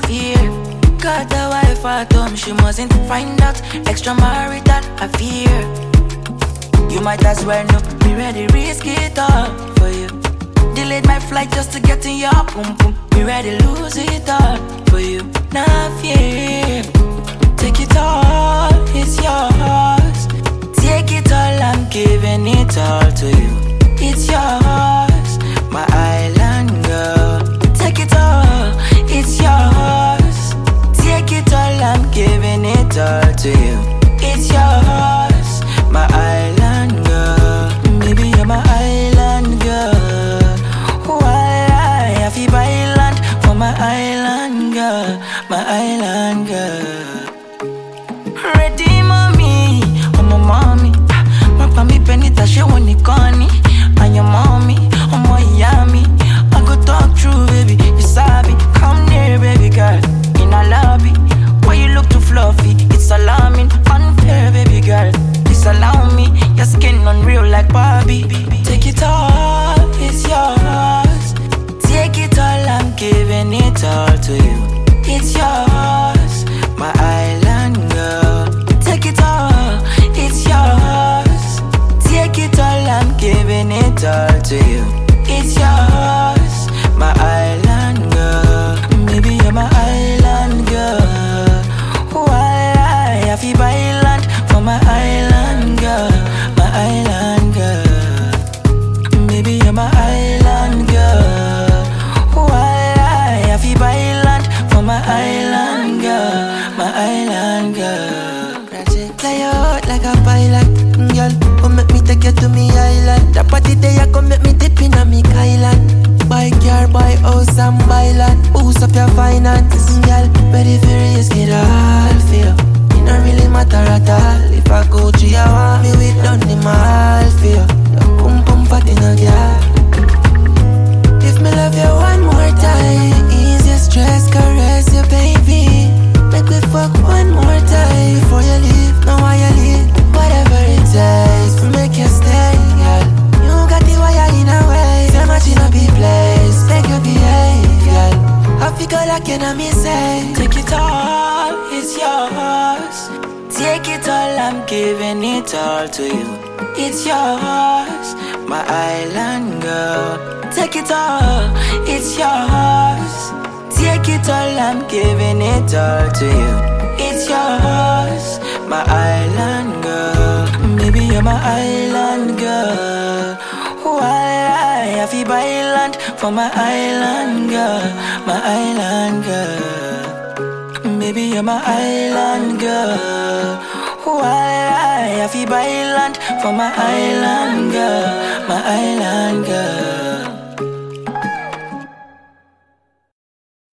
fear. Got a wife at home, she mustn't find out. Extramarital affair. You might as well know, be ready, risk it all for you. Delayed my flight just to get in your pum pum. Be ready, lose it all for you. Nah fear. Take it all, it's yours. Take it all, I'm giving it all to you. It's yours, my island girl. Take it all, it's yours. Take it all, I'm giving it all to you. It's yours, my island girl. Maybe you're my island girl. Why I have to buy land for my island girl, my island girl. Ready, mommy, I'm a mommy. Papa me penita, she want it corny. And your mommy, I'm a yummy. I go talk through, baby, you sabi. Come near, baby girl, in a lobby. Why you look too fluffy? It's alarming, unfair, baby girl. Disallow me, your skin unreal like Barbie. Take it all, it's yours. Take it all, I'm giving it all to you. It's yours, my island girl. Take it all, it's yours. Take it all, I'm giving it all to you. It's yours, my island girl. Maybe you're my island girl. Why I have to buy land for my island girl, my island girl. Maybe you're my island girl. Why I have to buy land for my island girl, my island girl. Fly out like a pilot, girl. Come make me take you to me island. That party there, come make me dip in a me island. Buy car, buy house and buy land. Boost up your finances, girl. Ready for risk it all for you. It don't really matter at all. If I go to your want me with done the mall for you. Your pum pum fat in a girl. If me love you one more time, ease your stress, caress you, baby. Make me fuck one more time before you leave. Now why you leave? Whatever it takes to make you stay, girl. You got the wire in a way. So much in a big place. Make you behave, girl. I figure like you know me say. Take it all, it's yours. Take it all, I'm giving it all to you. It's yours, my island girl. Take it all, it's yours. Take it all, I'm giving it all to you. It's yours, my island girl. Maybe you're my island girl. Why I have to buy land for my island girl, my island girl. Maybe you're my island girl. Why I have to buy land for my island girl, my island girl.